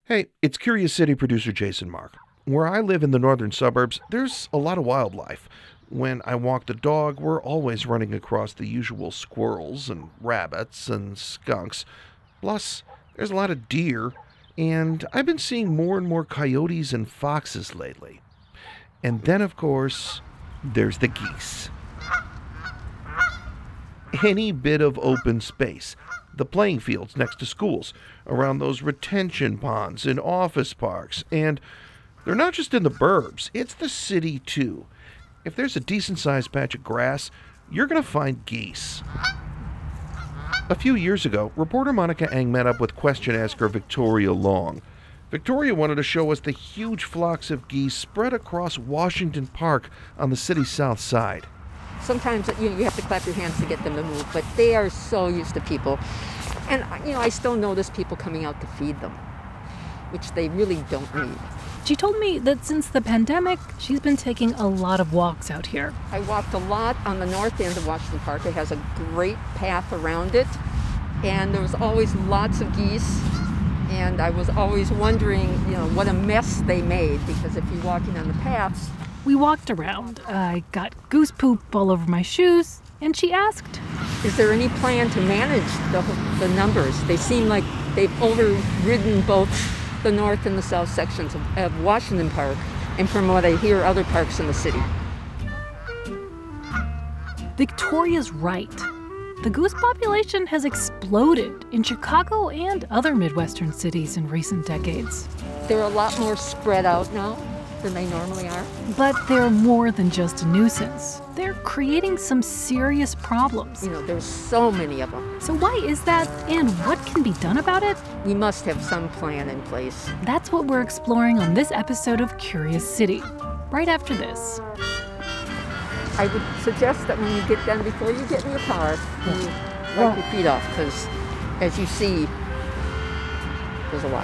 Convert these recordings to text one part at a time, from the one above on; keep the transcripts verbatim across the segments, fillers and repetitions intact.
Hey, it's Curious City producer Jason Mark. Where I live in the northern suburbs, there's a lot of wildlife. When I walk the dog, we're always running across the usual squirrels and rabbits and skunks. Plus, there's a lot of deer, and I've been seeing more and more coyotes and foxes lately. And then, of course, there's the geese. Any bit of open space, the playing fields next to schools, around those retention ponds in office parks, and they're not just in the burbs, it's the city too. If there's a decent sized patch of grass, you're going to find geese. A few years ago, reporter Monica Eng met up with question asker Victoria Long. Victoria wanted to show us the huge flocks of geese spread across Washington Park on the city's south side. Sometimes you know, you have to clap your hands to get them to move, but they are so used to people. And you know, I still notice people coming out to feed them, which they really don't need. She told me that since the pandemic, she's been taking a lot of walks out here. I walked a lot on the north end of Washington Park. It has a great path around it, and there was always lots of geese. And I was always wondering, you know, what a mess they made, because if you're walking on the paths. We walked around. I got goose poop all over my shoes, and she asked, is there any plan to manage the, the numbers? They seem like they've overridden both the north and the south sections of, of Washington Park, and from what I hear, other parks in the city. Victoria's right. The goose population has exploded in Chicago and other Midwestern cities in recent decades. They're a lot more spread out now than they normally are. But they're more than just a nuisance. They're creating some serious problems. You know, there's so many of them. So why is that, and what can be done about it? We must have some plan in place. That's what we're exploring on this episode of Curious City, right after this. I would suggest that when you get done, before you get in your car, you wipe your feet off, because as you see, there's a lot.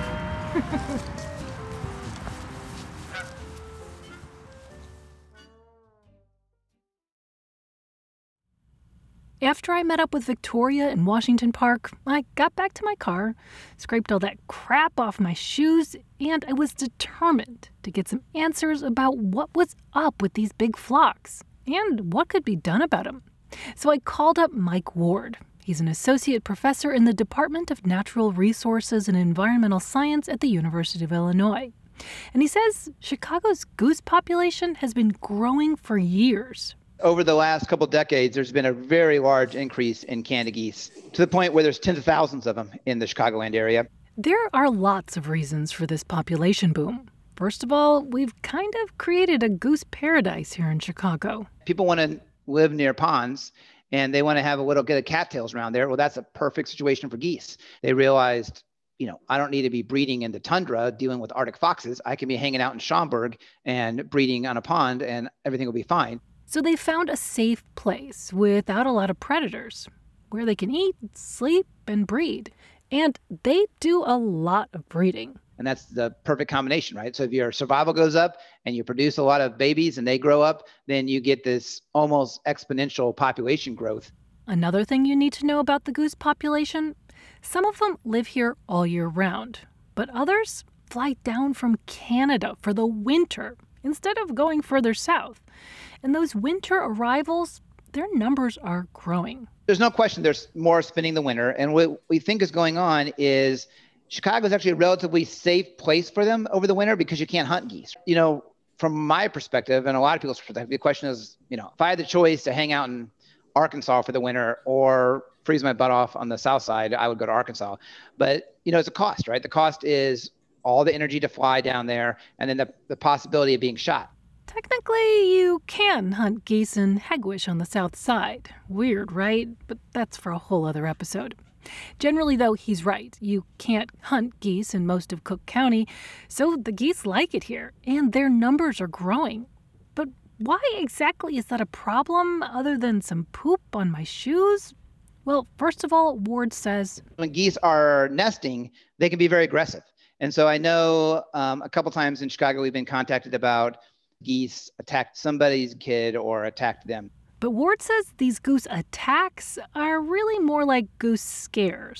After I met up with Victoria in Washington Park, I got back to my car, scraped all that crap off my shoes, and I was determined to get some answers about what was up with these big flocks and what could be done about them. So I called up Mike Ward. He's an associate professor in the Department of Natural Resources and Environmental Science at the University of Illinois. And he says Chicago's goose population has been growing for years. Over the last couple of decades, there's been a very large increase in Canada geese, to the point where there's tens of thousands of them in the Chicagoland area. There are lots of reasons for this population boom. First of all, we've kind of created a goose paradise here in Chicago. People want to live near ponds, and they want to have a little bit of cattails around there. Well, that's a perfect situation for geese. They realized, you know, I don't need to be breeding in the tundra dealing with Arctic foxes. I can be hanging out in Schaumburg and breeding on a pond, and everything will be fine. So they found a safe place without a lot of predators, where they can eat, sleep, and breed. And they do a lot of breeding. And that's the perfect combination, right? So if your survival goes up and you produce a lot of babies and they grow up, then you get this almost exponential population growth. Another thing you need to know about the goose population, some of them live here all year round, but others fly down from Canada for the winter instead of going further south. And those winter arrivals, their numbers are growing. There's no question there's more spending the winter. And what we think is going on is Chicago is actually a relatively safe place for them over the winter because you can't hunt geese. You know, from my perspective and a lot of people's perspective, the question is, you know, if I had the choice to hang out in Arkansas for the winter or freeze my butt off on the south side, I would go to Arkansas. But, you know, it's a cost, right? The cost is all the energy to fly down there and then the, the possibility of being shot. Technically, you can hunt geese in Hegewisch on the south side. Weird, right? But that's for a whole other episode. Generally, though, he's right. You can't hunt geese in most of Cook County, so the geese like it here, and their numbers are growing. But why exactly is that a problem other than some poop on my shoes? Well, first of all, Ward says, when geese are nesting, they can be very aggressive. And so I know um, a couple times in Chicago, we've been contacted about geese attacked somebody's kid or attacked them. But Ward says these goose attacks are really more like goose scares.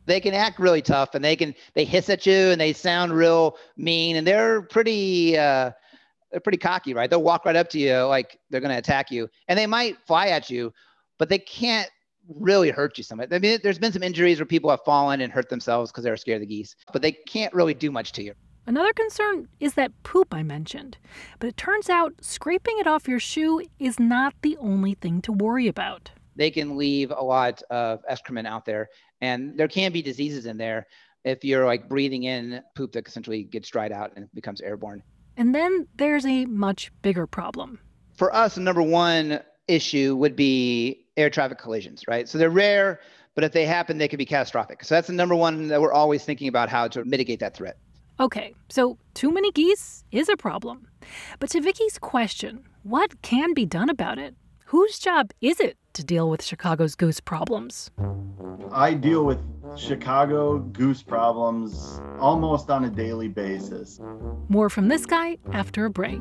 They can act really tough, and they can they hiss at you, and they sound real mean, and they're pretty uh, they're pretty cocky, right? They'll walk right up to you like they're going to attack you, and they might fly at you, but they can't really hurt you so much. I mean, there's been some injuries where people have fallen and hurt themselves because they were scared of the geese, but they can't really do much to you. Another concern is that poop I mentioned, but it turns out scraping it off your shoe is not the only thing to worry about. They can leave a lot of excrement out there, and there can be diseases in there if you're like breathing in poop that essentially gets dried out and becomes airborne. And then there's a much bigger problem. For us, the number one issue would be air traffic collisions, right? So they're rare, but if they happen, they could be catastrophic. So that's the number one that we're always thinking about how to mitigate that threat. Okay, so too many geese is a problem. But to Vicky's question, what can be done about it? Whose job is it to deal with Chicago's goose problems? I deal with Chicago goose problems almost on a daily basis. More from this guy after a break.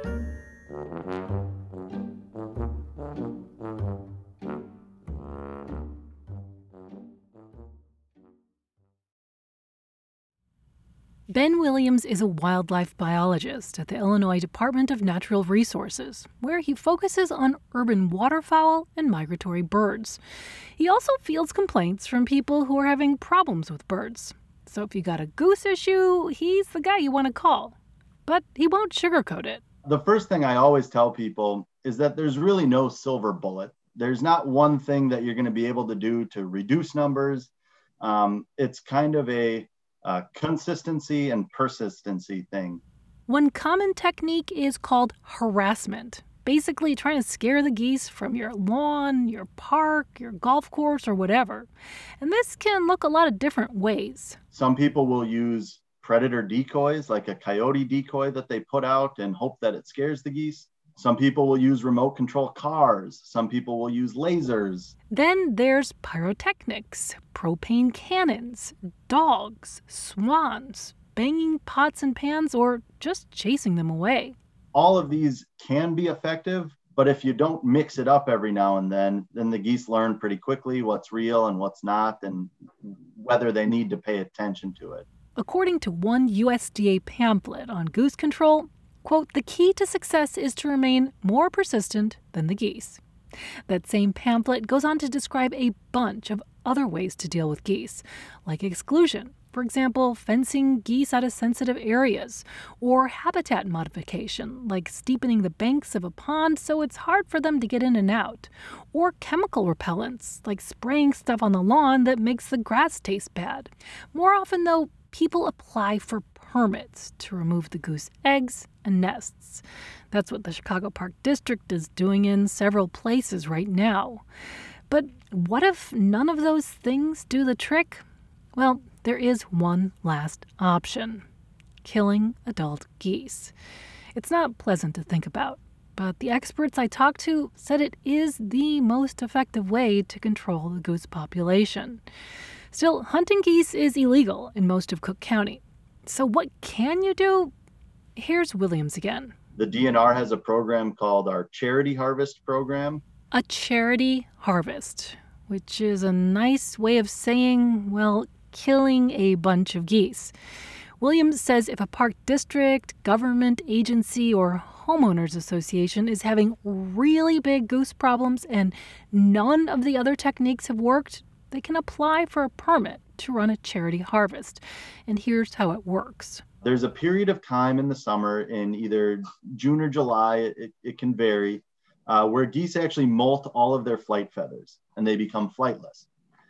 Ben Williams is a wildlife biologist at the Illinois Department of Natural Resources, where he focuses on urban waterfowl and migratory birds. He also fields complaints from people who are having problems with birds. So if you got a goose issue, he's the guy you want to call. But he won't sugarcoat it. The first thing I always tell people is that there's really no silver bullet. There's not one thing that you're going to be able to do to reduce numbers. Um, it's kind of a Uh, consistency and persistency thing. One common technique is called harassment. Basically trying to scare the geese from your lawn, your park, your golf course, or whatever. And this can look a lot of different ways. Some people will use predator decoys, like a coyote decoy that they put out and hope that it scares the geese. Some people will use remote control cars. Some people will use lasers. Then there's pyrotechnics, propane cannons, dogs, swans, banging pots and pans, or just chasing them away. All of these can be effective, but if you don't mix it up every now and then, then the geese learn pretty quickly what's real and what's not, and whether they need to pay attention to it. According to one U S D A pamphlet on goose control, quote, the key to success is to remain more persistent than the geese. That same pamphlet goes on to describe a bunch of other ways to deal with geese, like exclusion, for example, fencing geese out of sensitive areas, or habitat modification, like steepening the banks of a pond so it's hard for them to get in and out, or chemical repellents, like spraying stuff on the lawn that makes the grass taste bad. More often, though, people apply for permits to remove the goose eggs and nests. That's what the Chicago Park District is doing in several places right now. But what if none of those things do the trick? Well, there is one last option: killing adult geese. It's not pleasant to think about, but the experts I talked to said it is the most effective way to control the goose population. Still, hunting geese is illegal in most of Cook County. So what can you do? Here's Williams again. The D N R has a program called our Charity Harvest Program. A charity harvest, which is a nice way of saying, well, killing a bunch of geese. Williams says if a park district, government agency, or homeowners association is having really big goose problems and none of the other techniques have worked, they can apply for a permit to run a charity harvest. And here's how it works. There's a period of time in the summer, in either June or July, it, it can vary, uh, where geese actually molt all of their flight feathers and they become flightless.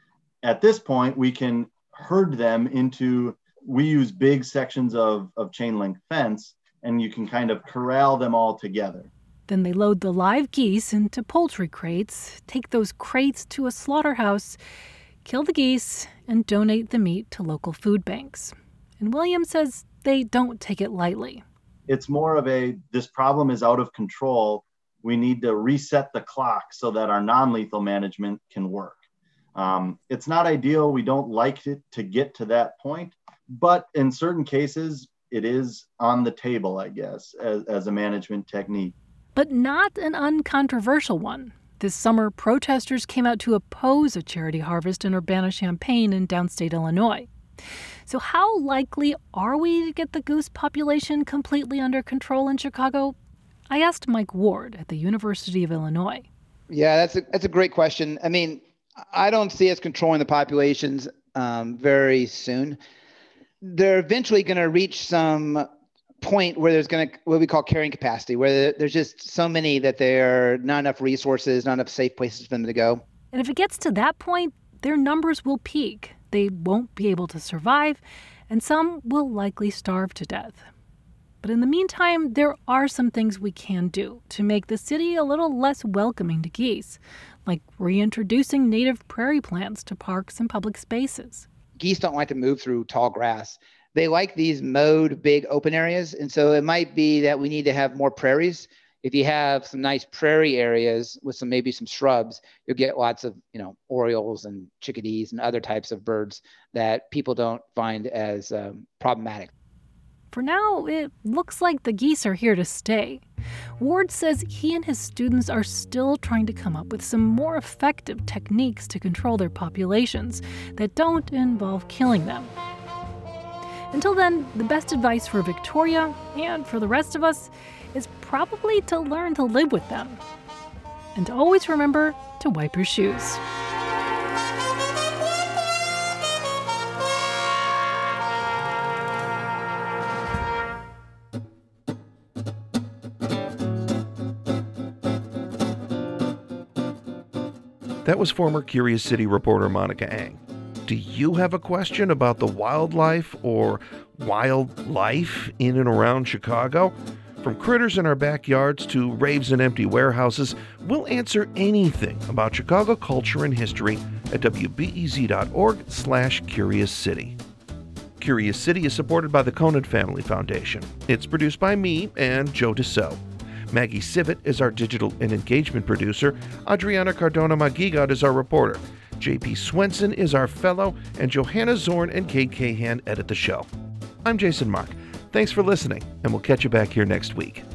At this point, we can herd them into, we use big sections of, of chain link fence, and you can kind of corral them all together. Then they load the live geese into poultry crates, take those crates to a slaughterhouse, kill the geese, and donate the meat to local food banks. And Williams says they don't take it lightly. It's more of a, this problem is out of control. We need to reset the clock so that our non-lethal management can work. Um, it's not ideal. We don't like it to get to that point, but in certain cases, it is on the table, I guess, as, as a management technique. But not an uncontroversial one. This summer, protesters came out to oppose a charity harvest in Urbana-Champaign in downstate Illinois. So how likely are we to get the goose population completely under control in Chicago? I asked Mike Ward at the University of Illinois. Yeah, that's a, that's a great question. I mean, I don't see us controlling the populations um, very soon. They're eventually going to reach some point where there's going to what we call carrying capacity, where there's just so many that there are not enough resources, not enough safe places for them to go. And if it gets to that point, their numbers will peak. They won't be able to survive, and some will likely starve to death. But in the meantime, there are some things we can do to make the city a little less welcoming to geese, like reintroducing native prairie plants to parks and public spaces. Geese don't like to move through tall grass. They like these mowed, big open areas. And so it might be that we need to have more prairies. If you have some nice prairie areas with some maybe some shrubs, you'll get lots of, you know, orioles and chickadees and other types of birds that people don't find as um, problematic. For now, it looks like the geese are here to stay. Ward says he and his students are still trying to come up with some more effective techniques to control their populations that don't involve killing them. Until then, the best advice for Victoria, and for the rest of us, is probably to learn to live with them. And to always remember to wipe your shoes. That was former Curious City reporter Monica Eng. Do you have a question about the wildlife or wildlife in and around Chicago? From critters in our backyards to raves in empty warehouses, we'll answer anything about Chicago culture and history at w b e z dot org slash curious city. Curious City is supported by the Conant Family Foundation. It's produced by me and Joe Deso. Maggie Sivit is our digital and engagement producer. Adriana Cardona-Maguigad is our reporter. J P Swenson is our fellow, and Johanna Zorn and Kate Cahan edit the show. I'm Jason Mock. Thanks for listening, and we'll catch you back here next week.